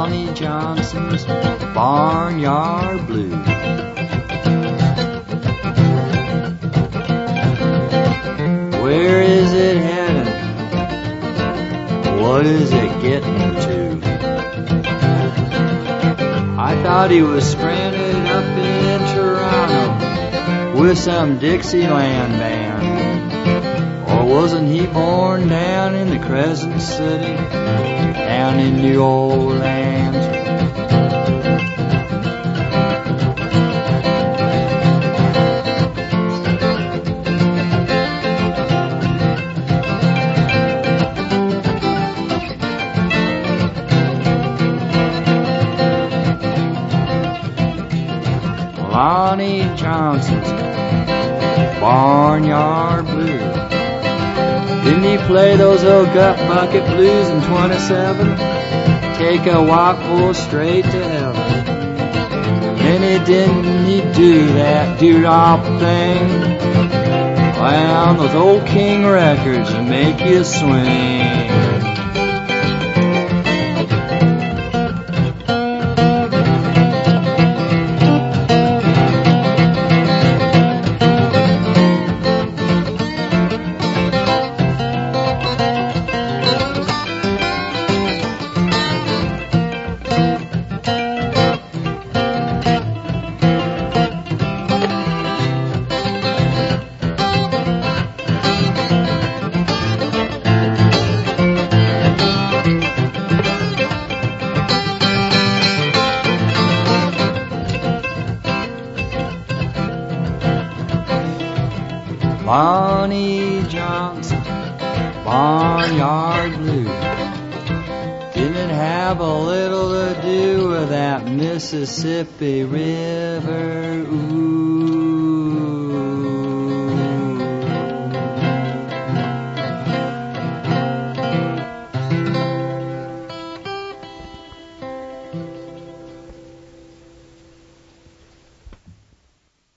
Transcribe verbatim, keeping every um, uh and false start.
Lonnie Johnson's Barnyard Blues. Where is it heading? What is it getting to? I thought he was stranded up in Toronto with some Dixieland band. Or wasn't he born down in the Crescent City, down in New Orleans? Lonnie Johnson's Barnyard Blues. Didn't he play those old gut bucket blues in twenty-seven? Take a walk, pull straight to heaven. And he didn't he do that doo-dop thing? Well, those old King records that make you swing. Lonnie Johnson's Barnyard Blues. Didn't it have a little to do with that Mississippi River? Ooh.